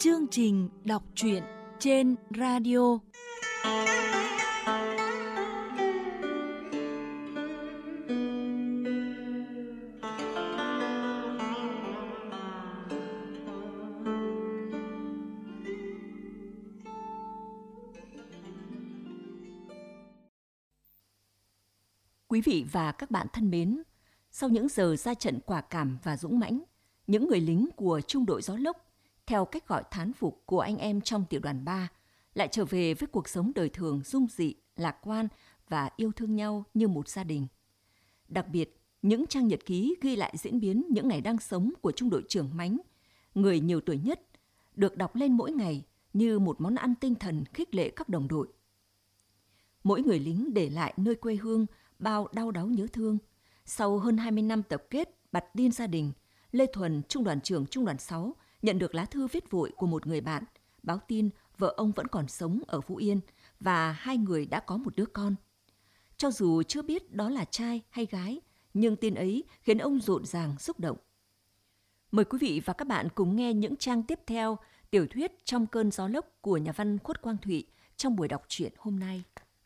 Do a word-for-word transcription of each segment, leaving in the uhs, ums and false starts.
Chương trình đọc truyện trên radio. Quý vị và các bạn thân mến, sau những giờ ra trận quả cảm và dũng mãnh, những người lính của trung đội Gió Lốc, theo cách gọi thán phục của anh em trong tiểu đoàn ba, lại trở về với cuộc sống đời thường dung dị, lạc quan và yêu thương nhau như một gia đình. Đặc biệt, những trang nhật ký ghi lại diễn biến những ngày đang sống của trung đội trưởng Mánh, người nhiều tuổi nhất, được đọc lên mỗi ngày như một món ăn tinh thần khích lệ các đồng đội. Mỗi người lính để lại nơi quê hương bao đau đáu nhớ thương. Sau hơn hai mươi năm tập kết bặt điên gia đình, Lê Thuần, trung đoàn trưởng trung đoàn sáu, nhận được lá thư viết vội của một người bạn, báo tin vợ ông vẫn còn sống ở Phú Yên và hai người đã có một đứa con. Cho dù chưa biết đó là trai hay gái, nhưng tin ấy khiến ông rộn ràng xúc động. Mời quý vị và các bạn cùng nghe những trang tiếp theo tiểu thuyết Trong cơn gió lốc của nhà văn Khuất Quang Thụy trong buổi đọc truyện hôm nay.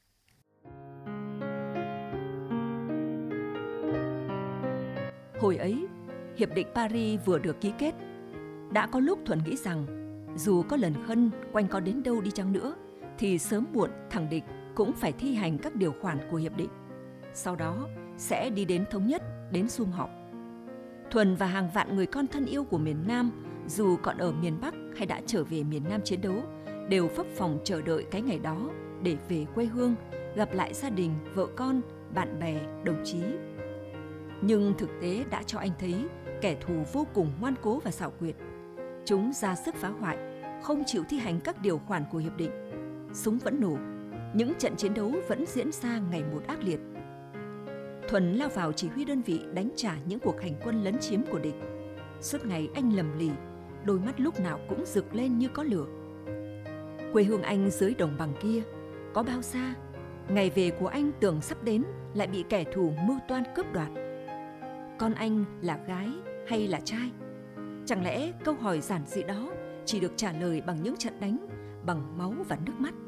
Hồi ấy, Hiệp định Paris vừa được ký kết. Đã có lúc Thuần nghĩ rằng, dù có lần khân quanh co đến đâu đi chăng nữa, thì sớm muộn thằng địch cũng phải thi hành các điều khoản của hiệp định. Sau đó sẽ đi đến thống nhất, đến sum họp. Thuần và hàng vạn người con thân yêu của miền Nam, dù còn ở miền Bắc hay đã trở về miền Nam chiến đấu, đều phấp phồng chờ đợi cái ngày đó để về quê hương, gặp lại gia đình, vợ con, bạn bè, đồng chí. Nhưng thực tế đã cho anh thấy kẻ thù vô cùng ngoan cố và xảo quyệt. Chúng ra sức phá hoại, không chịu thi hành các điều khoản của hiệp định. Súng vẫn nổ, những trận chiến đấu vẫn diễn ra ngày một ác liệt. Thuần lao vào chỉ huy đơn vị đánh trả những cuộc hành quân lấn chiếm của địch. Suốt ngày anh lầm lì, đôi mắt lúc nào cũng rực lên như có lửa. Quê hương anh dưới đồng bằng kia, có bao xa, ngày về của anh tưởng sắp đến lại bị kẻ thù mưu toan cướp đoạt. Con anh là gái hay là trai? Chẳng lẽ câu hỏi giản dị đó chỉ được trả lời bằng những trận đánh, bằng máu và nước mắt?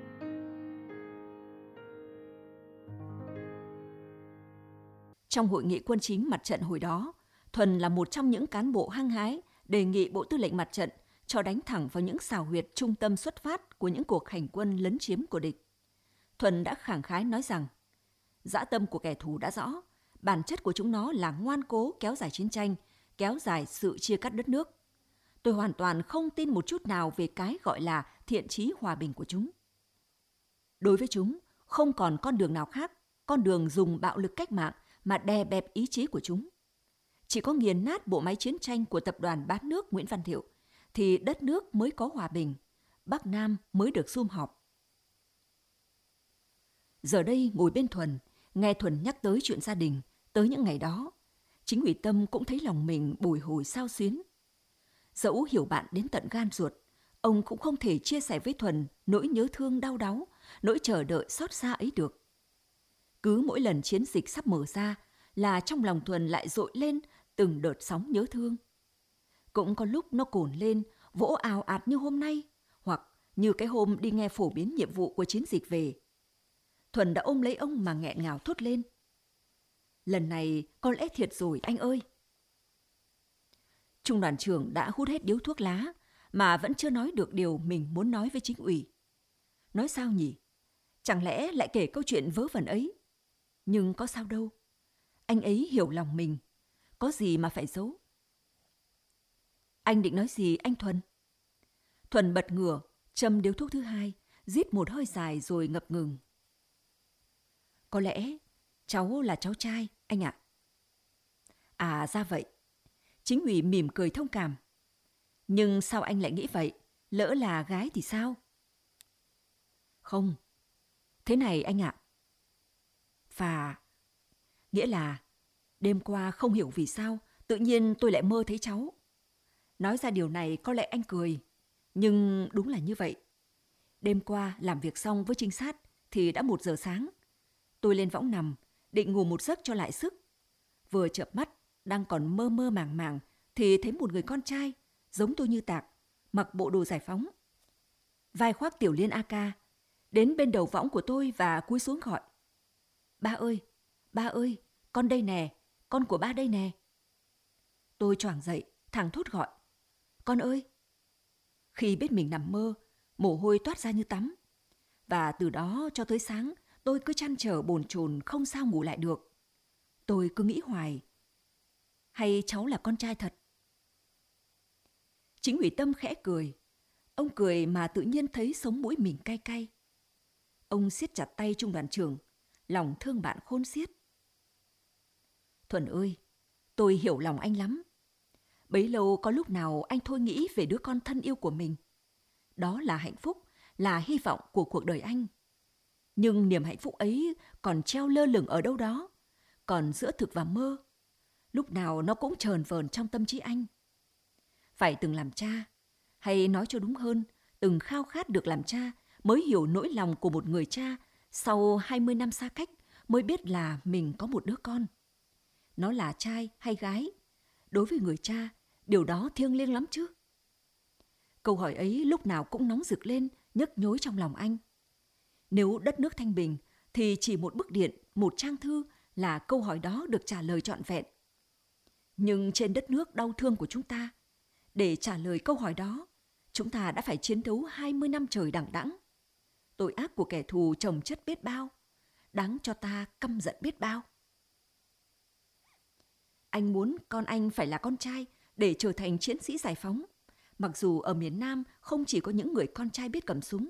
Trong hội nghị quân chính mặt trận hồi đó, Thuần là một trong những cán bộ hăng hái đề nghị Bộ Tư lệnh Mặt trận cho đánh thẳng vào những xào huyệt trung tâm xuất phát của những cuộc hành quân lấn chiếm của địch. Thuần đã khẳng khái nói rằng, dã tâm của kẻ thù đã rõ, bản chất của chúng nó là ngoan cố kéo dài chiến tranh, kéo dài sự chia cắt đất nước. Tôi hoàn toàn không tin một chút nào về cái gọi là thiện chí hòa bình của chúng. Đối với chúng, không còn con đường nào khác, con đường dùng bạo lực cách mạng mà đè bẹp ý chí của chúng. Chỉ có nghiền nát bộ máy chiến tranh của tập đoàn bán nước Nguyễn Văn Thiệu, thì đất nước mới có hòa bình, Bắc Nam mới được sum họp. Giờ đây ngồi bên Thuần, nghe Thuần nhắc tới chuyện gia đình, tới những ngày đó, chính ủy Tâm cũng thấy lòng mình bồi hồi xao xuyến. Dẫu hiểu bạn đến tận gan ruột, ông cũng không thể chia sẻ với Thuần nỗi nhớ thương đau đáu, nỗi chờ đợi xót xa ấy được. Cứ mỗi lần chiến dịch sắp mở ra là trong lòng Thuần lại dội lên từng đợt sóng nhớ thương. Cũng có lúc nó cồn lên, vỗ ào ạt như hôm nay, hoặc như cái hôm đi nghe phổ biến nhiệm vụ của chiến dịch về. Thuần đã ôm lấy ông mà nghẹn ngào thốt lên. Lần này có lẽ thiệt rồi anh ơi. Trung đoàn trưởng đã hút hết điếu thuốc lá mà vẫn chưa nói được điều mình muốn nói với chính ủy. Nói sao nhỉ? Chẳng lẽ lại kể câu chuyện vớ vẩn ấy? Nhưng có sao đâu. Anh ấy hiểu lòng mình. Có gì mà phải giấu? Anh định nói gì anh Thuần? Thuần bật ngửa, châm điếu thuốc thứ hai, rít một hơi dài rồi ngập ngừng. Có lẽ cháu là cháu trai, anh ạ. À ra vậy. Chính ủy mỉm cười thông cảm. Nhưng sao anh lại nghĩ vậy? Lỡ là gái thì sao? Không. Thế này anh ạ. Và... Nghĩa là đêm qua không hiểu vì sao tự nhiên tôi lại mơ thấy cháu. Nói ra điều này có lẽ anh cười. Nhưng đúng là như vậy. Đêm qua làm việc xong với trinh sát thì đã một giờ sáng. Tôi lên võng nằm, định ngủ một giấc cho lại sức. Vừa chợp mắt, đang còn mơ mơ màng màng, thì thấy một người con trai, giống tôi như tạc, mặc bộ đồ giải phóng, vai khoác tiểu liên a ca, đến bên đầu võng của tôi và cúi xuống gọi. Ba ơi, ba ơi, con đây nè, con của ba đây nè. Tôi choàng dậy, thảng thốt gọi. Con ơi! Khi biết mình nằm mơ, mồ hôi toát ra như tắm. Và từ đó cho tới sáng, tôi cứ trăn trở bồn chồn không sao ngủ lại được. Tôi cứ nghĩ hoài, hay cháu là con trai thật? Chính ủy Tâm khẽ cười. Ông cười mà tự nhiên thấy sống mũi mình cay cay. Ông siết chặt tay trung đoàn trưởng, lòng thương bạn khôn xiết. Thuần ơi, tôi hiểu lòng anh lắm. Bấy lâu có lúc nào anh thôi nghĩ về đứa con thân yêu của mình. Đó là hạnh phúc, là hy vọng của cuộc đời anh. Nhưng niềm hạnh phúc ấy còn treo lơ lửng ở đâu đó, còn giữa thực và mơ. Lúc nào nó cũng chờn vờn trong tâm trí anh. Phải từng làm cha, hay nói cho đúng hơn, từng khao khát được làm cha mới hiểu nỗi lòng của một người cha sau hai mươi năm xa cách mới biết là mình có một đứa con. Nó là trai hay gái? Đối với người cha, điều đó thiêng liêng lắm chứ. Câu hỏi ấy lúc nào cũng nóng rực lên, nhức nhối trong lòng anh. Nếu đất nước thanh bình, thì chỉ một bức điện, một trang thư là câu hỏi đó được trả lời trọn vẹn. Nhưng trên đất nước đau thương của chúng ta, để trả lời câu hỏi đó, chúng ta đã phải chiến đấu hai mươi năm trời đằng đẵng. Tội ác của kẻ thù chồng chất biết bao, đáng cho ta căm giận biết bao. Anh muốn con anh phải là con trai để trở thành chiến sĩ giải phóng, mặc dù ở miền Nam không chỉ có những người con trai biết cầm súng.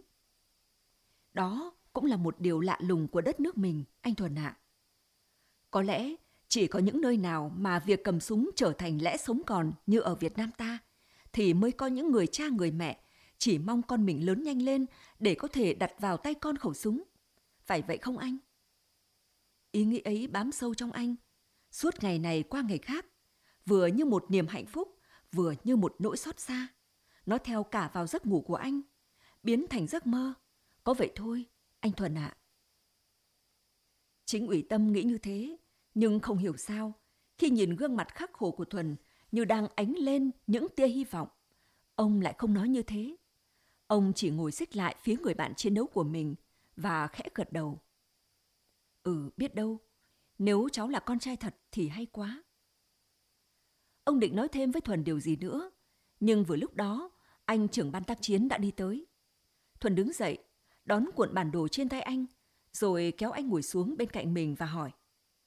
Đó cũng là một điều lạ lùng của đất nước mình, anh Thuần ạ. Có lẽ chỉ có những nơi nào mà việc cầm súng trở thành lẽ sống còn như ở Việt Nam ta, thì mới có những người cha người mẹ chỉ mong con mình lớn nhanh lên để có thể đặt vào tay con khẩu súng. Phải vậy không anh? Ý nghĩ ấy bám sâu trong anh, suốt ngày này qua ngày khác, vừa như một niềm hạnh phúc, vừa như một nỗi xót xa. Nó theo cả vào giấc ngủ của anh, biến thành giấc mơ. Có vậy thôi, anh Thuần ạ. Chính ủy Tâm nghĩ như thế, nhưng không hiểu sao, khi nhìn gương mặt khắc khổ của Thuần như đang ánh lên những tia hy vọng, ông lại không nói như thế. Ông chỉ ngồi xích lại phía người bạn chiến đấu của mình và khẽ gật đầu. Ừ, biết đâu, nếu cháu là con trai thật thì hay quá. Ông định nói thêm với Thuần điều gì nữa, nhưng vừa lúc đó, anh trưởng ban tác chiến đã đi tới. Thuần đứng dậy, đón cuộn bản đồ trên tay anh, rồi kéo anh ngồi xuống bên cạnh mình và hỏi.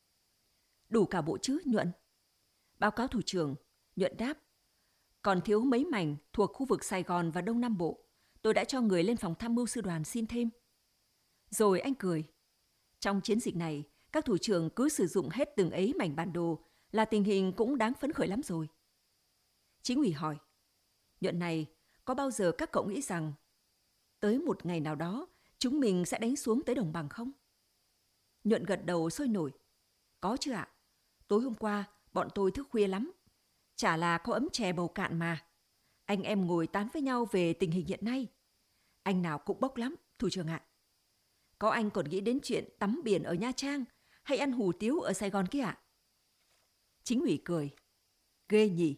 Đủ cả bộ chứ, Nhuận? Báo cáo thủ trưởng, Nhuận đáp. Còn thiếu mấy mảnh thuộc khu vực Sài Gòn và Đông Nam Bộ. Tôi đã cho người lên phòng tham mưu sư đoàn xin thêm. Rồi anh cười. Trong chiến dịch này, các thủ trưởng cứ sử dụng hết từng ấy mảnh bản đồ là tình hình cũng đáng phấn khởi lắm rồi. Chính ủy hỏi. Nhuận này, có bao giờ các cậu nghĩ rằng tới một ngày nào đó chúng mình sẽ đánh xuống tới đồng bằng không? Nhuận gật đầu sôi nổi. Có chứ ạ. Tối hôm qua, bọn tôi thức khuya lắm. Chả là có ấm chè bầu cạn mà. Anh em ngồi tán với nhau về tình hình hiện nay. Anh nào cũng bốc lắm, thủ trưởng ạ. Có anh còn nghĩ đến chuyện tắm biển ở Nha Trang hay ăn hủ tiếu ở Sài Gòn kia ạ? Chính ủy cười. Ghê nhỉ?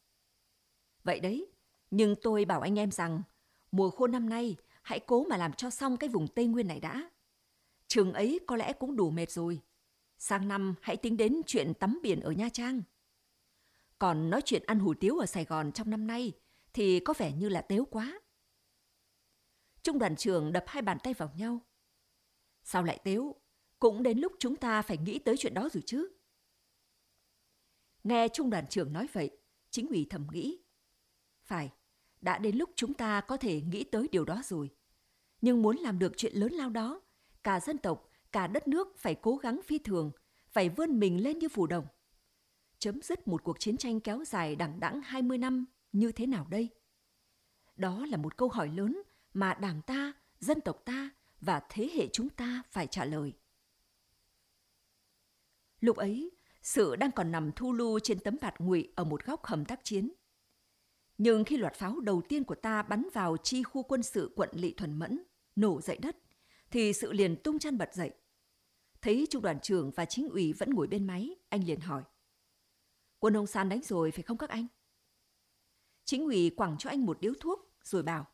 Vậy đấy, nhưng tôi bảo anh em rằng mùa khô năm nay hãy cố mà làm cho xong cái vùng Tây Nguyên này đã. Trường ấy có lẽ cũng đủ mệt rồi. Sang năm hãy tính đến chuyện tắm biển ở Nha Trang. Còn nói chuyện ăn hủ tiếu ở Sài Gòn trong năm nay thì có vẻ như là tếu quá. Trung đoàn trưởng đập hai bàn tay vào nhau. Sao lại tếu? Cũng đến lúc chúng ta phải nghĩ tới chuyện đó rồi chứ. Nghe trung đoàn trưởng nói vậy, chính ủy thầm nghĩ. Phải, đã đến lúc chúng ta có thể nghĩ tới điều đó rồi. Nhưng muốn làm được chuyện lớn lao đó, cả dân tộc, cả đất nước phải cố gắng phi thường, phải vươn mình lên như phù đồng. Chấm dứt một cuộc chiến tranh kéo dài đằng đẵng hai mươi năm như thế nào đây? Đó là một câu hỏi lớn mà Đảng ta, dân tộc ta và thế hệ chúng ta phải trả lời. Lúc ấy, Sự đang còn nằm thu lu trên tấm bạt ngụy ở một góc hầm tác chiến. Nhưng khi loạt pháo đầu tiên của ta bắn vào chi khu quân sự quận Lỵ Thuần Mẫn, nổ dậy đất, thì Sự liền tung chăn bật dậy. Thấy trung đoàn trưởng và chính ủy vẫn ngồi bên máy, anh liền hỏi. Quân ông San đánh rồi phải không các anh? Chính ủy quẳng cho anh một điếu thuốc, rồi bảo: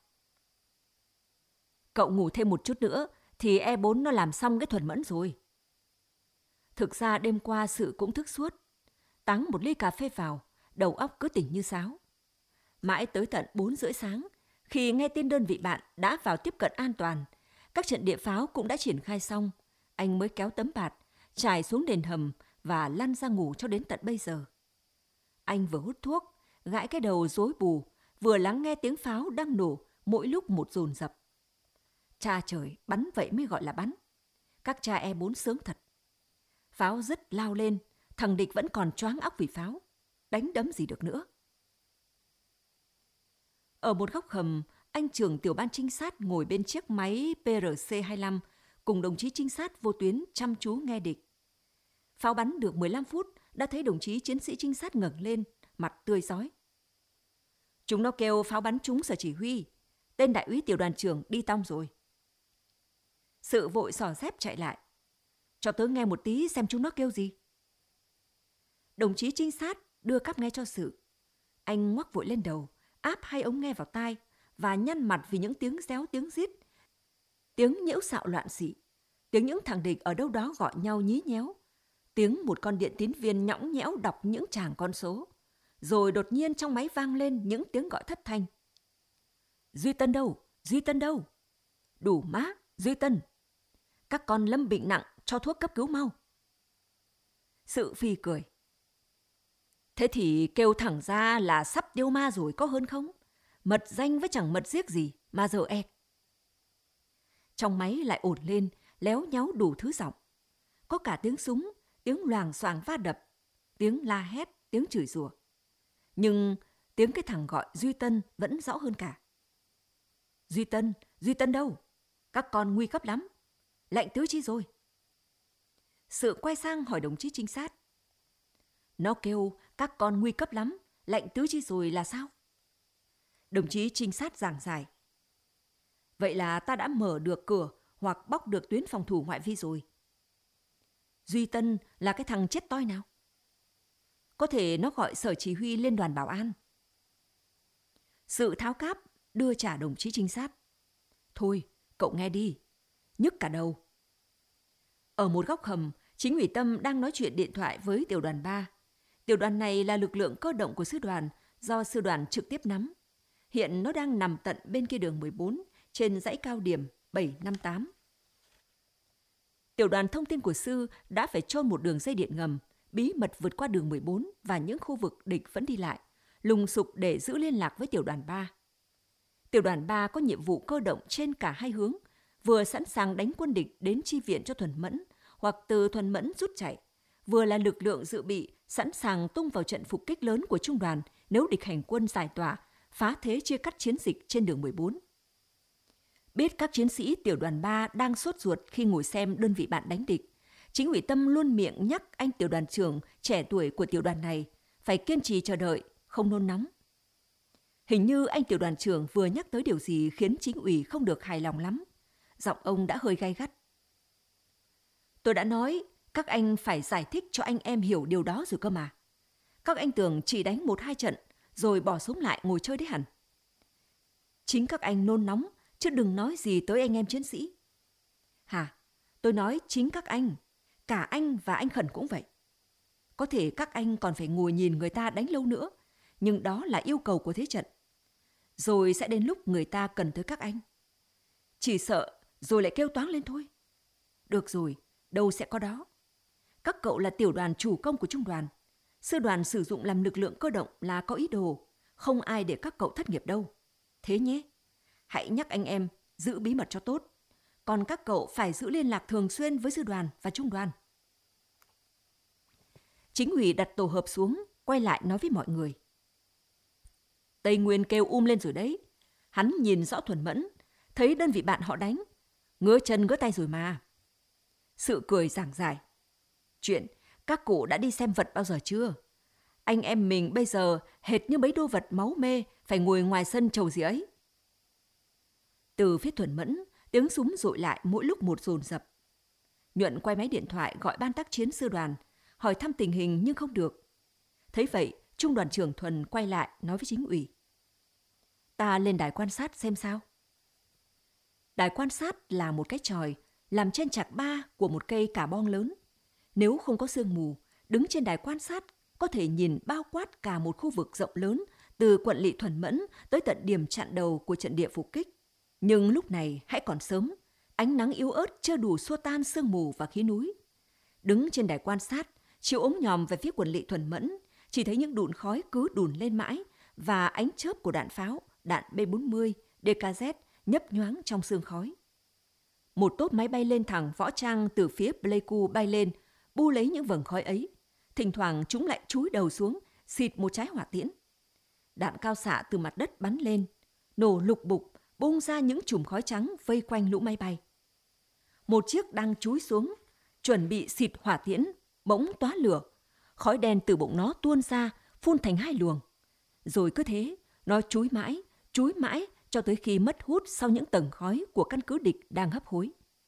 Cậu ngủ thêm một chút nữa thì E bốn nó làm xong cái thuần mẫn rồi. Thực ra đêm qua Sự cũng thức suốt. Tắng một ly cà phê vào, đầu óc cứ tỉnh như sáo. Mãi tới tận bốn rưỡi sáng, khi nghe tin đơn vị bạn đã vào tiếp cận an toàn, các trận địa pháo cũng đã triển khai xong, anh mới kéo tấm bạt, trải xuống nền hầm và lăn ra ngủ cho đến tận bây giờ. Anh vừa hút thuốc, gãi cái đầu rối bù, vừa lắng nghe tiếng pháo đang nổ mỗi lúc một dồn dập. Cha trời, bắn vậy mới gọi là bắn. Các cha E bốn sướng thật. Pháo dứt lao lên, thằng địch vẫn còn choáng óc vì pháo. Đánh đấm gì được nữa. Ở một góc hầm, anh trưởng tiểu ban trinh sát ngồi bên chiếc máy P R C hai mươi lăm cùng đồng chí trinh sát vô tuyến chăm chú nghe địch. Pháo bắn được mười lăm phút, đã thấy đồng chí chiến sĩ trinh sát ngẩng lên, mặt tươi rói. Chúng nó kêu pháo bắn trúng sở chỉ huy. Tên đại úy tiểu đoàn trưởng đi tong rồi. Sự vội xỏ dép chạy lại. Cho tớ nghe một tí xem chúng nó kêu gì. Đồng chí trinh sát đưa cáp nghe cho Sự. Anh ngoắc vội lên đầu, áp hai ống nghe vào tai và nhăn mặt vì những tiếng réo tiếng rít, tiếng nhiễu xạo loạn xị, tiếng những thằng địch ở đâu đó gọi nhau nhí nhéo, tiếng một con điện tín viên nhõng nhẽo đọc những tràng con số. Rồi đột nhiên trong máy vang lên những tiếng gọi thất thanh. Duy Tân đâu? Duy Tân đâu? Đủ má, Duy Tân. Các con lâm bệnh nặng, cho thuốc cấp cứu mau. Sự phì cười. Thế thì kêu thẳng ra là sắp tiêu ma rồi có hơn không? Mật danh với chẳng mật giết gì mà giờ ẹc. Trong máy lại ổn lên, léo nhéo đủ thứ giọng. Có cả tiếng súng, tiếng loàng xoàng va đập, tiếng la hét, tiếng chửi rủa. Nhưng tiếng cái thằng gọi Duy Tân vẫn rõ hơn cả. Duy Tân, Duy Tân đâu? Các con nguy cấp lắm. Lệnh tứ chi rồi. Sự quay sang hỏi đồng chí trinh sát. Nó kêu các con nguy cấp lắm, lệnh tứ chi rồi là sao? Đồng chí trinh sát giảng giải. Vậy là ta đã mở được cửa hoặc bóc được tuyến phòng thủ ngoại vi rồi. Duy Tân là cái thằng chết toi nào? Có thể nó gọi sở chỉ huy liên đoàn bảo an. Sự tháo cáp đưa trả đồng chí trinh sát. Thôi, cậu nghe đi. Nhức cả đầu. Ở một góc hầm, chính ủy Tâm đang nói chuyện điện thoại với tiểu đoàn ba. Tiểu đoàn này là lực lượng cơ động của sư đoàn do sư đoàn trực tiếp nắm. Hiện nó đang nằm tận bên kia đường mười bốn trên dãy cao điểm bảy năm tám. Tiểu đoàn thông tin của sư đã phải chôn một đường dây điện ngầm, bí mật vượt qua đường mười bốn và những khu vực địch vẫn đi lại, lùng sục để giữ liên lạc với tiểu đoàn ba. Tiểu đoàn ba có nhiệm vụ cơ động trên cả hai hướng, vừa sẵn sàng đánh quân địch đến chi viện cho Thuần Mẫn hoặc từ Thuần Mẫn rút chạy, vừa là lực lượng dự bị sẵn sàng tung vào trận phục kích lớn của trung đoàn nếu địch hành quân giải tỏa, phá thế chia cắt chiến dịch trên đường mười bốn. Biết các chiến sĩ tiểu đoàn ba đang sốt ruột khi ngồi xem đơn vị bạn đánh địch, chính ủy Tâm luôn miệng nhắc anh tiểu đoàn trưởng trẻ tuổi của tiểu đoàn này phải kiên trì chờ đợi, không nôn nóng. Hình như anh tiểu đoàn trưởng vừa nhắc tới điều gì khiến chính ủy không được hài lòng lắm. Giọng ông đã hơi gay gắt. Tôi đã nói các anh phải giải thích cho anh em hiểu điều đó rồi cơ mà. Các anh tưởng chỉ đánh một hai trận rồi bỏ súng lại ngồi chơi đấy hẳn. Chính các anh nôn nóng chứ đừng nói gì tới anh em chiến sĩ. Hả? Tôi nói chính các anh. Cả anh và anh Khẩn cũng vậy. Có thể các anh còn phải ngồi nhìn người ta đánh lâu nữa, nhưng đó là yêu cầu của thế trận. Rồi sẽ đến lúc người ta cần tới các anh. Chỉ sợ rồi lại kêu toáng lên thôi. Được rồi, đâu sẽ có đó. Các cậu là tiểu đoàn chủ công của trung đoàn. Sư đoàn sử dụng làm lực lượng cơ động là có ý đồ. Không ai để các cậu thất nghiệp đâu. Thế nhé. Hãy nhắc anh em giữ bí mật cho tốt. Còn các cậu phải giữ liên lạc thường xuyên với sư đoàn và trung đoàn. Chính ủy đặt tổ hợp xuống, quay lại nói với mọi người. Tây Nguyên kêu um lên rồi đấy. Hắn nhìn rõ Thuần Mẫn, thấy đơn vị bạn họ đánh. Ngứa chân ngứa tay rồi mà. Sự cười giảng giải. Chuyện các cụ đã đi xem vật bao giờ chưa? Anh em mình bây giờ hệt như mấy đô vật máu mê phải ngồi ngoài sân chầu gì ấy. Từ phía Thuần Mẫn, tiếng súng dội lại mỗi lúc một dồn dập. Nhuận quay máy điện thoại gọi ban tác chiến sư đoàn, hỏi thăm tình hình nhưng không được. Thấy vậy, trung đoàn trưởng Thuần quay lại nói với chính ủy. Ta lên đài quan sát xem sao. Đài quan sát là một cái chòi làm trên chạc ba của một cây cà bong lớn. Nếu không có sương mù, đứng trên đài quan sát có thể nhìn bao quát cả một khu vực rộng lớn từ quận lỵ Thuần Mẫn tới tận điểm chặn đầu của trận địa phục kích. Nhưng lúc này hãy còn sớm, ánh nắng yếu ớt chưa đủ xua tan sương mù và khí núi. Đứng trên đài quan sát, chiếu ống nhòm về phía quận lỵ Thuần Mẫn, chỉ thấy những đụn khói cứ đùn lên mãi và ánh chớp của đạn pháo, đạn B bốn mươi, đê ca dét nhấp nhoáng trong sương khói. Một tốp máy bay lên thẳng võ trang từ phía Pleiku bay lên, bu lấy những vầng khói ấy. Thỉnh thoảng chúng lại chúi đầu xuống, xịt một trái hỏa tiễn. Đạn cao xạ từ mặt đất bắn lên, nổ lục bục, bung ra những chùm khói trắng vây quanh lũ máy bay. Một chiếc đang chúi xuống, chuẩn bị xịt hỏa tiễn, bỗng tóa lửa. Khói đen từ bụng nó tuôn ra, phun thành hai luồng. Rồi cứ thế, nó chúi mãi, chúi mãi cho tới khi mất hút sau những tầng khói của căn cứ địch đang hấp hối.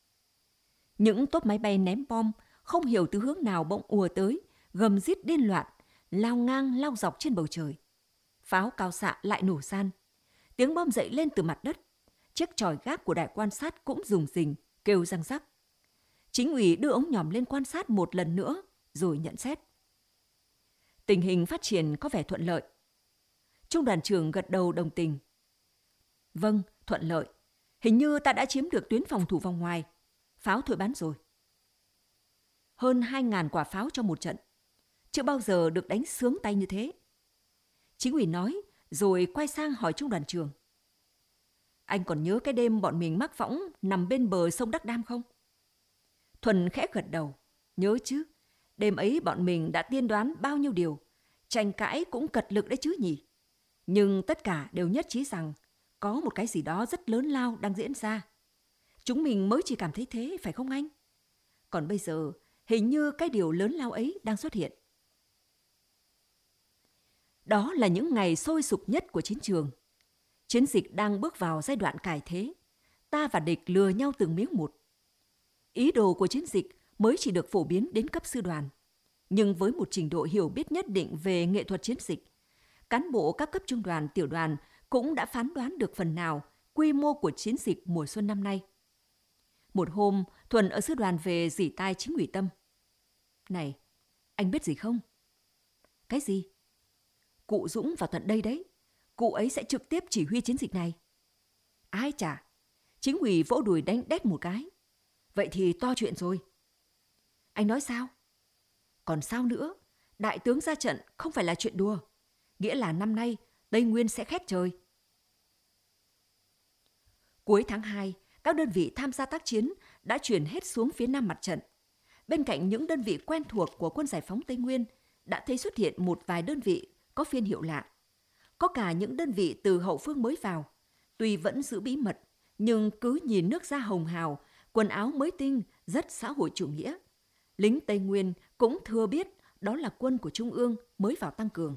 Những tốp máy bay ném bom, không hiểu từ hướng nào bỗng ùa tới, gầm rít điên loạn, lao ngang lao dọc trên bầu trời. Pháo cao xạ lại nổ san. Tiếng bom dậy lên từ mặt đất. Chiếc chòi gác của đài quan sát cũng rùng rình, kêu răng rắc. Chính ủy đưa ống nhòm lên quan sát một lần nữa, rồi nhận xét. Tình hình phát triển có vẻ thuận lợi. Trung đoàn trưởng gật đầu đồng tình. Vâng, thuận lợi. Hình như ta đã chiếm được tuyến phòng thủ vòng ngoài. Pháo thôi bắn rồi. Hơn hai ngàn quả pháo trong một trận. Chưa bao giờ được đánh sướng tay như thế. Chính ủy nói, rồi quay sang hỏi trung đoàn trưởng. Anh còn nhớ cái đêm bọn mình mắc võng nằm bên bờ sông Đắc Đam không? Thuần khẽ gật đầu. Nhớ chứ. Đêm ấy bọn mình đã tiên đoán bao nhiêu điều. Tranh cãi cũng cật lực đấy chứ nhỉ. Nhưng tất cả đều nhất trí rằng có một cái gì đó rất lớn lao đang diễn ra. Chúng mình mới chỉ cảm thấy thế, phải không anh? Còn bây giờ, hình như cái điều lớn lao ấy đang xuất hiện. Đó là những ngày sôi sục nhất của chiến trường. Chiến dịch đang bước vào giai đoạn cải thế. Ta và địch lừa nhau từng miếng một. Ý đồ của chiến dịch mới chỉ được phổ biến đến cấp sư đoàn. Nhưng với một trình độ hiểu biết nhất định về nghệ thuật chiến dịch, cán bộ các cấp trung đoàn, tiểu đoàn cũng đã phán đoán được phần nào quy mô của chiến dịch mùa xuân năm nay. Một hôm, Thuần ở sư đoàn về rỉ tai chính ủy Tâm. Này, anh biết gì không? Cái gì? Cụ Dũng vào tận đây đấy. Cụ ấy sẽ trực tiếp chỉ huy chiến dịch này. Ai chả? Chính ủy vỗ đùi đánh đét một cái. Vậy thì to chuyện rồi. Anh nói sao? Còn sao nữa? Đại tướng ra trận không phải là chuyện đùa. Nghĩa là năm nay Tây Nguyên sẽ khét trời. Cuối tháng hai, các đơn vị tham gia tác chiến đã chuyển hết xuống phía nam mặt trận. Bên cạnh những đơn vị quen thuộc của Quân Giải phóng Tây Nguyên, đã thấy xuất hiện một vài đơn vị có phiên hiệu lạ. Có cả những đơn vị từ hậu phương mới vào, tuy vẫn giữ bí mật, nhưng cứ nhìn nước da hồng hào, quần áo mới tinh, rất xã hội chủ nghĩa. Lính Tây Nguyên cũng thừa biết đó là quân của Trung ương mới vào tăng cường.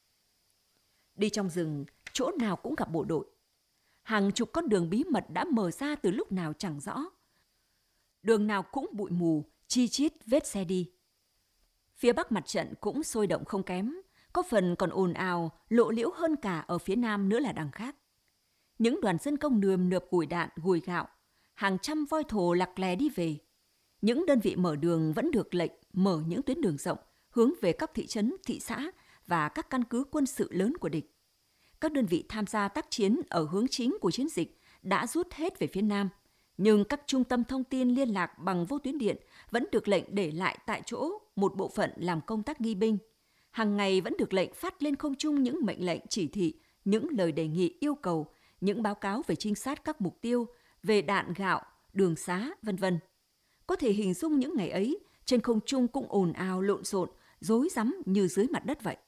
Đi trong rừng, chỗ nào cũng gặp bộ đội. Hàng chục con đường bí mật đã mở ra từ lúc nào chẳng rõ. Đường nào cũng bụi mù, chi chít vết xe đi. Phía bắc mặt trận cũng sôi động không kém, có phần còn ồn ào, lộ liễu hơn cả ở phía nam nữa là đằng khác. Những đoàn dân công nườm nượp gùi đạn, gùi gạo, hàng trăm voi thồ lặc lè đi về. Những đơn vị mở đường vẫn được lệnh mở những tuyến đường rộng hướng về các thị trấn, thị xã và các căn cứ quân sự lớn của địch. Các đơn vị tham gia tác chiến ở hướng chính của chiến dịch đã rút hết về phía nam, nhưng các trung tâm thông tin liên lạc bằng vô tuyến điện vẫn được lệnh để lại tại chỗ một bộ phận làm công tác nghi binh. Hàng ngày vẫn được lệnh phát lên không trung những mệnh lệnh chỉ thị, những lời đề nghị yêu cầu, những báo cáo về trinh sát các mục tiêu, về đạn gạo, đường xá, vân vân. Có thể hình dung những ngày ấy, trên không trung cũng ồn ào lộn xộn, rối rắm như dưới mặt đất vậy.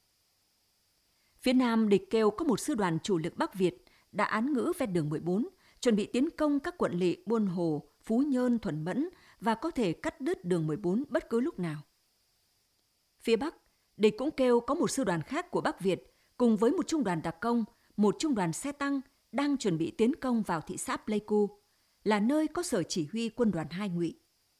Phía nam địch kêu có một sư đoàn chủ lực Bắc Việt đã án ngữ ven đường mười bốn, chuẩn bị tiến công các quận lỵ Buôn Hồ, Phú Nhơn, Thuần Mẫn và có thể cắt đứt đường mười bốn bất cứ lúc nào. Phía Bắc, địch cũng kêu có một sư đoàn khác của Bắc Việt cùng với một trung đoàn đặc công, một trung đoàn xe tăng đang chuẩn bị tiến công vào thị xã Pleiku, là nơi có sở chỉ huy quân đoàn hai Ngụy.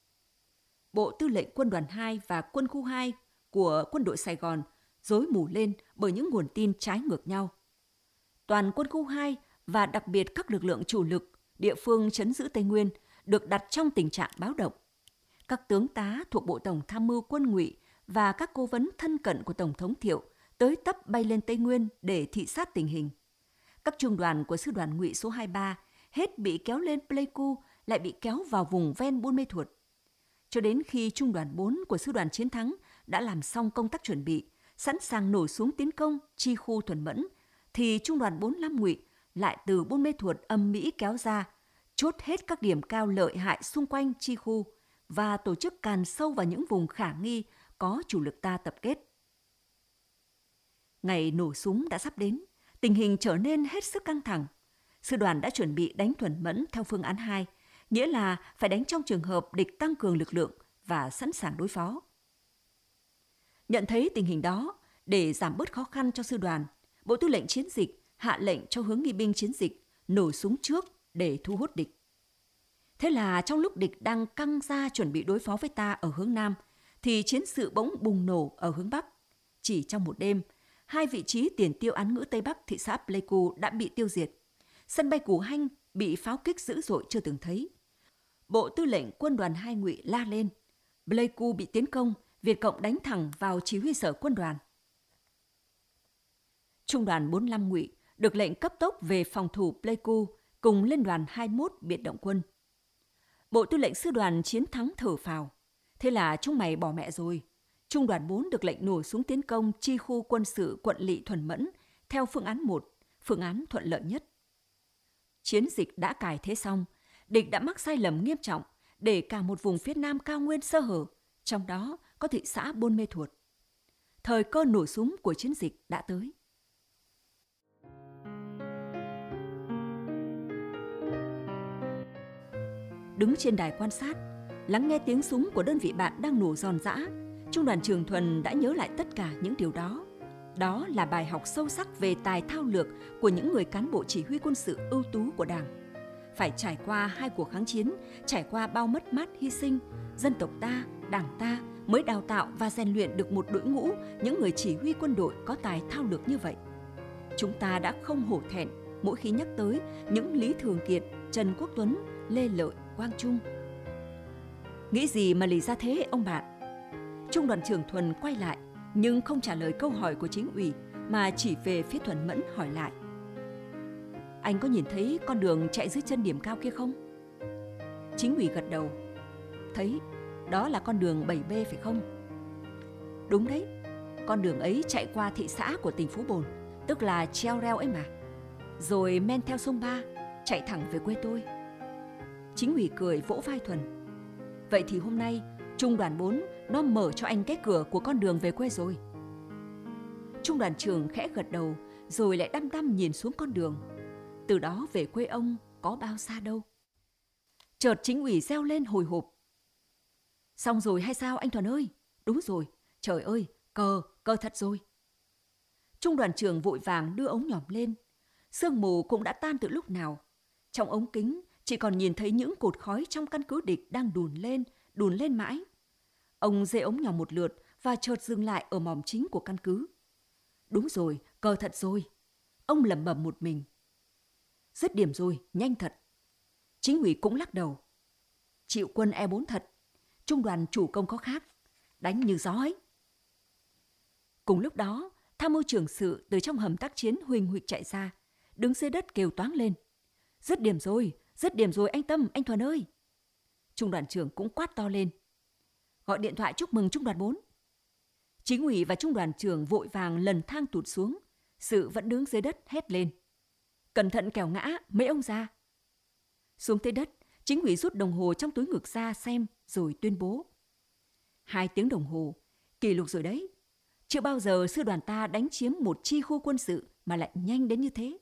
Bộ Tư lệnh quân đoàn hai và quân khu hai của quân đội Sài Gòn rối mù lên bởi những nguồn tin trái ngược nhau. toàn quân khu hai và đặc biệt các lực lượng chủ lực, địa phương trấn giữ Tây Nguyên được đặt trong tình trạng báo động. Các tướng tá thuộc Bộ Tổng tham mưu Quân Ngụy và các cố vấn thân cận của Tổng thống Thiệu tới tấp bay lên Tây Nguyên để thị sát tình hình. Các trung đoàn của sư đoàn Ngụy số hai mươi ba hết bị kéo lên Pleiku lại bị kéo vào vùng ven Buôn Mê Thuột. Cho đến khi trung đoàn bốn của sư đoàn Chiến thắng đã làm xong công tác chuẩn bị, sẵn sàng nổ súng tiến công chi khu Thuần Mẫn, thì trung đoàn bốn mươi lăm Ngụy lại từ Buôn Mê Thuột âm mỹ kéo ra, chốt hết các điểm cao lợi hại xung quanh chi khu và tổ chức càn sâu vào những vùng khả nghi có chủ lực ta tập kết. Ngày nổ súng đã sắp đến, tình hình trở nên hết sức căng thẳng. Sư đoàn đã chuẩn bị đánh Thuần Mẫn theo phương án hai, nghĩa là phải đánh trong trường hợp địch tăng cường lực lượng và sẵn sàng đối phó. Nhận thấy tình hình đó, để giảm bớt khó khăn cho sư đoàn, Bộ Tư lệnh Chiến dịch hạ lệnh cho hướng nghi binh chiến dịch nổ súng trước để thu hút địch. Thế là trong lúc địch đang căng ra chuẩn bị đối phó với ta ở hướng Nam, thì chiến sự bỗng bùng nổ ở hướng Bắc. Chỉ trong một đêm, hai vị trí tiền tiêu án ngữ Tây Bắc thị xã Pleiku đã bị tiêu diệt. Sân bay Củ Hanh bị pháo kích dữ dội chưa từng thấy. Bộ Tư lệnh Quân đoàn hai Ngụy la lên. Pleiku bị tiến công, Việt Cộng đánh thẳng vào chỉ huy sở quân đoàn. Trung đoàn bốn mươi lăm Ngụy được lệnh cấp tốc về phòng thủ Pleiku cùng Liên đoàn hai mươi mốt biệt động quân. Bộ Tư lệnh Sư đoàn Chiến thắng thở phào. Thế là chúng mày bỏ mẹ rồi. Trung đoàn bốn được lệnh nổ súng tiến công chi khu quân sự quận lỵ Thuần Mẫn theo phương án một, phương án thuận lợi nhất. Chiến dịch đã cải thế xong, địch đã mắc sai lầm nghiêm trọng để cả một vùng phía Nam cao nguyên sơ hở, trong đó có thị xã Buôn Mê Thuột. Thời cơ nổ súng của chiến dịch đã tới. Đứng trên đài quan sát, lắng nghe tiếng súng của đơn vị bạn đang nổ giòn giã, Trung đoàn Trường Thuần đã nhớ lại tất cả những điều đó. Đó là bài học sâu sắc về tài thao lược của những người cán bộ chỉ huy quân sự ưu tú của Đảng. Phải trải qua hai cuộc kháng chiến, trải qua bao mất mát hy sinh, dân tộc ta, Đảng ta mới đào tạo và rèn luyện được một đội ngũ những người chỉ huy quân đội có tài thao lược như vậy. Chúng ta đã không hổ thẹn mỗi khi nhắc tới những Lý Thường Kiệt, Trần Quốc Tuấn, Lê Lợi, Quang Trung. Nghĩ gì mà lì ra thế ông bạn? Trung đoàn Trường Thuần quay lại nhưng không trả lời câu hỏi của chính ủy mà chỉ về phía Thuần Mẫn hỏi lại. Anh có nhìn thấy con đường chạy dưới chân điểm cao kia không? Chính ủy gật đầu. Thấy, đó là con đường bảy B phải không? Đúng đấy, con đường ấy chạy qua thị xã của tỉnh Phú Bồn, tức là treo reo ấy mà. Rồi men theo sông Ba, chạy thẳng về quê tôi. Chính ủy cười vỗ vai Thuần. Vậy thì hôm nay, Trung đoàn bốn nó mở cho anh cái cửa của con đường về quê rồi. Trung đoàn trưởng khẽ gật đầu, rồi lại đăm đăm nhìn xuống con đường. Từ đó về quê ông có bao xa đâu. Chợt chính ủy reo lên hồi hộp. Xong rồi hay sao anh Thuần ơi? Đúng rồi, trời ơi, cờ, cờ thật rồi. Trung đoàn trưởng vội vàng đưa ống nhòm lên. Sương mù cũng đã tan từ lúc nào. Trong ống kính chỉ còn nhìn thấy những cột khói trong căn cứ địch đang đùn lên, đùn lên mãi. Ông giơ ống nhòm một lượt và chợt dừng lại ở mỏm chính của căn cứ. Đúng rồi, cờ thật rồi. Ông lẩm bẩm một mình. Dứt điểm rồi, nhanh thật. Chính ủy cũng lắc đầu. Chịu quân E bốn thật. Trung đoàn chủ công có khác. Đánh như gió ấy. Cùng lúc đó, tham mưu trưởng sự từ trong hầm tác chiến huỳnh huỵch chạy ra, đứng dưới đất kêu toáng lên. Dứt điểm rồi, dứt điểm rồi anh Tâm, anh Thuần ơi. Trung đoàn trưởng cũng quát to lên. Gọi điện thoại chúc mừng Trung đoàn bốn. Chính ủy và Trung đoàn trưởng vội vàng lần thang tụt xuống. Sự vẫn đứng dưới đất hét lên. Cẩn thận kẻo ngã, mấy ông ra. Xuống tới đất, chính ủy rút đồng hồ trong túi ngực ra xem rồi tuyên bố. Hai tiếng đồng hồ, kỷ lục rồi đấy. Chưa bao giờ sư đoàn ta đánh chiếm một chi khu quân sự mà lại nhanh đến như thế.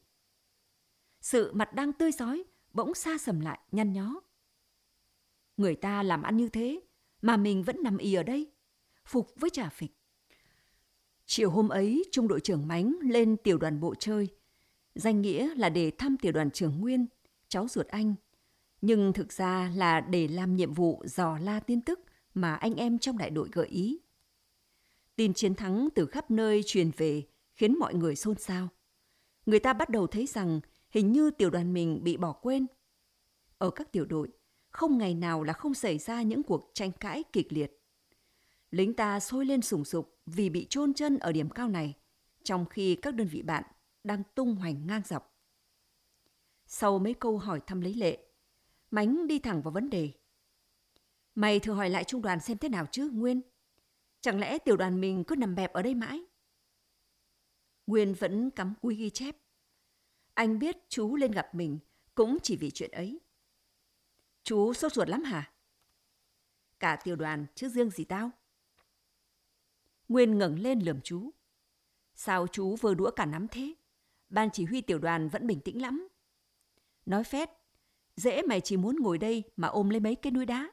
Sự mặt đang tươi rói, bỗng xa sầm lại, nhăn nhó. Người ta làm ăn như thế, mà mình vẫn nằm ì ở đây, phục với chả phịch. Chiều hôm ấy, trung đội trưởng Mánh lên tiểu đoàn bộ chơi. Danh nghĩa là để thăm tiểu đoàn trưởng Nguyên, cháu ruột anh. Nhưng thực ra là để làm nhiệm vụ dò la tin tức mà anh em trong đại đội gợi ý. Tin chiến thắng từ khắp nơi truyền về khiến mọi người xôn xao. người ta bắt đầu thấy rằng hình như tiểu đoàn mình bị bỏ quên. Ở các tiểu đội, không ngày nào là không xảy ra những cuộc tranh cãi kịch liệt. Lính ta sôi lên sùng sục vì bị chôn chân ở điểm cao này, trong khi các đơn vị bạn đang tung hoành ngang dọc. Sau mấy câu hỏi thăm lấy lệ, Mánh đi thẳng vào vấn đề. Mày thử hỏi lại trung đoàn xem thế nào chứ, Nguyên? Chẳng lẽ tiểu đoàn mình cứ nằm bẹp ở đây mãi? Nguyên vẫn cắm cúi ghi chép. Anh biết chú lên gặp mình cũng chỉ vì chuyện ấy. Chú sốt ruột lắm hả? Cả tiểu đoàn chứ riêng gì tao. Nguyên ngẩng lên lườm chú. Sao chú vơ đũa cả nắm thế? Ban chỉ huy tiểu đoàn vẫn bình tĩnh lắm. Nói phét, dễ mày chỉ muốn ngồi đây mà ôm lấy mấy cái núi đá.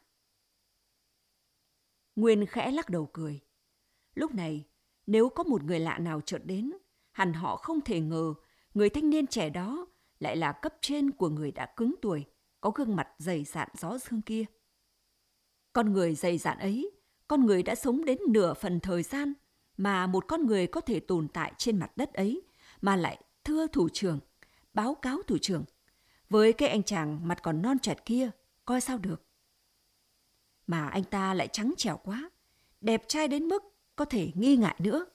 Nguyên khẽ lắc đầu cười. Lúc này, nếu có một người lạ nào chợt đến, hẳn họ không thể ngờ người thanh niên trẻ đó lại là cấp trên của người đã cứng tuổi, có gương mặt dày dạn gió sương kia. Con người dày dạn ấy, con người đã sống đến nửa phần thời gian mà một con người có thể tồn tại trên mặt đất ấy, mà lại thưa thủ trưởng, báo cáo thủ trưởng, với cái anh chàng mặt còn non trẻ kia, coi sao được. Mà anh ta lại trắng trẻo quá, đẹp trai đến mức có thể nghi ngại nữa.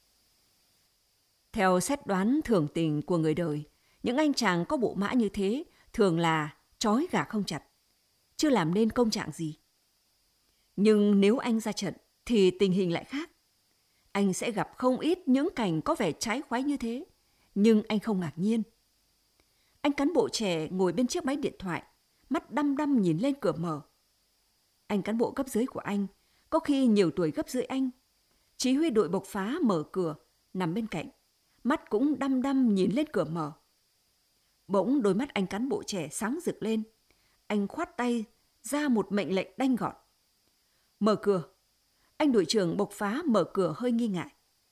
Theo xét đoán thường tình của người đời, những anh chàng có bộ mã như thế thường là trói gà không chặt, chưa làm nên công trạng gì. Nhưng nếu anh ra trận thì tình hình lại khác. Anh sẽ gặp không ít những cảnh có vẻ trái khoái như thế, nhưng anh không ngạc nhiên. Anh cán bộ trẻ ngồi bên chiếc máy điện thoại, mắt đăm đăm nhìn lên cửa mở. Anh cán bộ cấp dưới của anh, có khi nhiều tuổi gấp dưới anh, chỉ huy đội bộc phá mở cửa, nằm bên cạnh, mắt cũng đăm đăm nhìn lên cửa mở. Bỗng đôi mắt anh cán bộ trẻ sáng rực lên. Anh khoát tay ra một mệnh lệnh đanh gọn. Mở cửa. Anh đội trưởng bộc phá mở cửa hơi nghi ngại.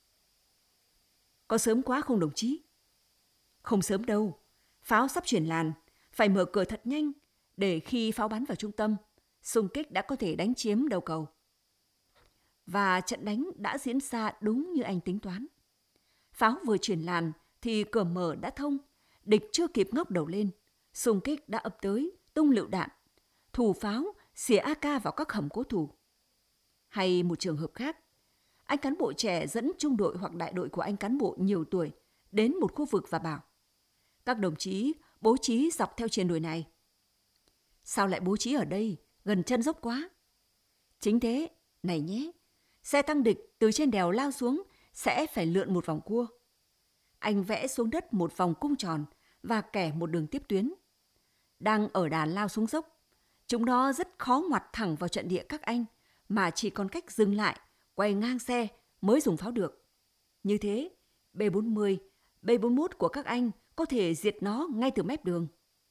Có sớm quá không đồng chí? Không sớm đâu. Pháo sắp chuyển làn. Phải mở cửa thật nhanh để khi pháo bắn vào trung tâm, xung kích đã có thể đánh chiếm đầu cầu. Và trận đánh đã diễn ra đúng như anh tính toán. Pháo vừa chuyển làn thì cửa mở đã thông. Địch chưa kịp ngóc đầu lên, xung kích đã ập tới, tung lựu đạn, thủ pháo xỉa a ca vào các hầm cố thủ. Hay một trường hợp khác, anh cán bộ trẻ dẫn trung đội hoặc đại đội của anh cán bộ nhiều tuổi đến một khu vực và bảo: các đồng chí bố trí dọc theo triền đồi này. Sao lại bố trí ở đây, gần chân dốc quá? Chính thế, này nhé, xe tăng địch từ trên đèo lao xuống sẽ phải lượn một vòng cua. Anh vẽ xuống đất một vòng cung tròn và kẻ một đường tiếp tuyến. Đang ở đà lao xuống dốc, chúng nó rất khó ngoặt thẳng vào trận địa các anh, mà chỉ còn cách dừng lại, quay ngang xe mới dùng pháo được. Như thế, B bốn mươi, B bốn mươi mốt của các anh có thể diệt nó ngay từ mép đường.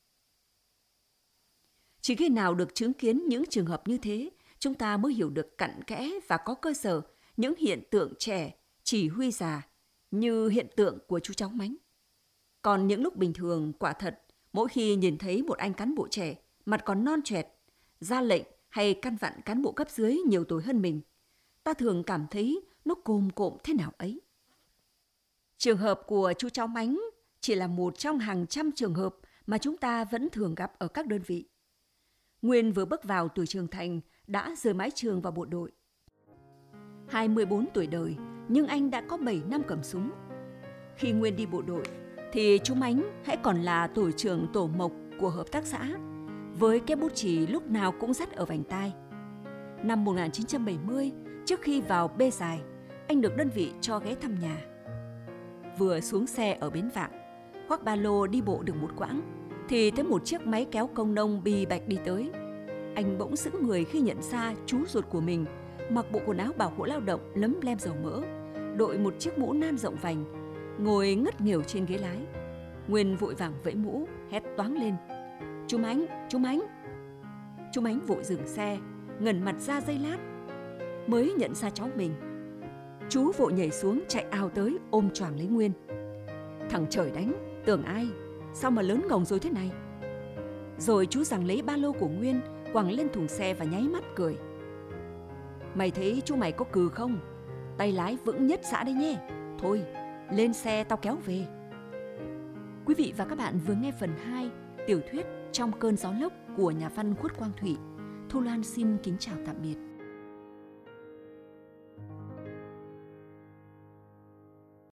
Chỉ khi nào được chứng kiến những trường hợp như thế, chúng ta mới hiểu được cặn kẽ và có cơ sở những hiện tượng trẻ, chỉ huy già, như hiện tượng của chú cháu Mánh. Còn những lúc bình thường, quả thật, mỗi khi nhìn thấy một anh cán bộ trẻ, mặt còn non choẹt, ra lệnh hay căn vặn cán bộ cấp dưới nhiều tuổi hơn mình, ta thường cảm thấy nó cồm cộm thế nào ấy. Trường hợp của chú cháu Mánh chỉ là một trong hàng trăm trường hợp mà chúng ta vẫn thường gặp ở các đơn vị. Nguyên vừa bước vào tuổi trưởng thành đã rời mái trường vào bộ đội. hai mươi bốn tuổi đời, nhưng anh đã có bảy năm cầm súng. Khi Nguyên đi bộ đội, thì chú Mánh hãy còn là tổ trưởng tổ mộc của hợp tác xã, với cái bút chì lúc nào cũng dắt ở vành tai. Năm một nghìn chín trăm bảy mươi, trước khi vào bê dài, anh được đơn vị cho ghé thăm nhà. Vừa xuống xe ở bến Vạng, khoác ba lô đi bộ được một quãng, thì thấy một chiếc máy kéo công nông bì bạch đi tới. Anh bỗng sững người khi nhận ra chú ruột của mình mặc bộ quần áo bảo hộ lao động lấm lem dầu mỡ, đội một chiếc mũ nan rộng vành, ngồi ngất nghỉu trên ghế lái. Nguyên vội vàng vẫy mũ, hét toáng lên: "Chú Mánh, chú Mánh!" Chú Mánh vội dừng xe, ngẩng mặt ra giây lát, mới nhận ra cháu mình. Chú vội nhảy xuống chạy ào tới ôm choàng lấy Nguyên. Thằng trời đánh, tưởng ai, sao mà lớn ngồng rồi thế này? Rồi chú giằng lấy ba lô của Nguyên, quẳng lên thùng xe và nháy mắt cười: "Mày thấy chú mày có cừ không? Tay lái vững nhất xã đấy nhé. Thôi, lên xe tao kéo về." Quý vị và các bạn vừa nghe phần hai tiểu thuyết Trong cơn gió lốc của nhà văn Khuất Quang Thụy. Thu Loan xin kính chào tạm biệt.